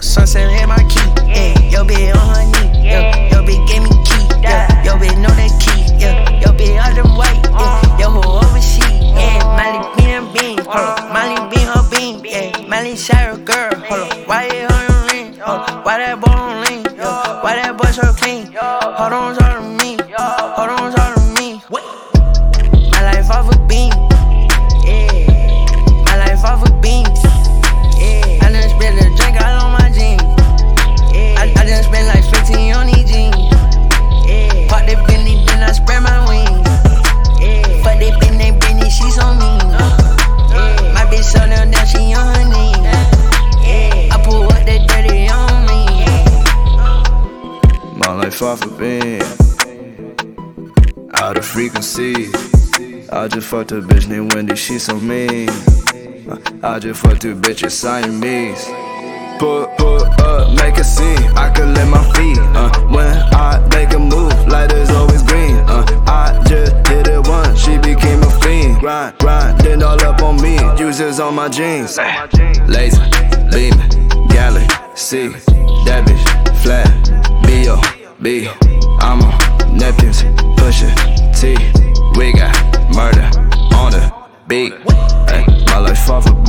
sunset hit my key. Yeah, yo bitch on her knee. Yeah, yo bitch gave me key. Yeah, yo bitch know that key. Yeah, yo bitch all them white. Yeah, yo hoe overseas. Yeah, Miley bean, hold on. Miley bean her bean. Yeah, Miley shot her girl. Hold on, why it on your ring? Why that boy on lean? Why that boy so clean? Hold on, talk to me. Hold on, talk to me. My life off a beam. Yeah, my life off a beans. Yeah, I done spent a drink all on my jeans. Yeah, I done spent like 15 on these jeans. Yeah, fuck the Bentley, then I spread my wings. Yeah, fuck the Bentley, she's on me. Yeah, my bitch so down, she on her knees. Yeah, I pull up that dirty on me. My life off a beam, out of frequency. I just fucked a bitch named Wendy, she so mean. I just fucked two bitches Siamese. Pull up, make a scene. I could let my feet. When I make a move, light is always green. I just did it once, she became a fiend. Grind, then all up on me. Users on my jeans. Lazy, beaming, galaxy. That bitch flat. B.O.B. I'm on Neptunes, Pusha T. We got murder on the beat. My life off a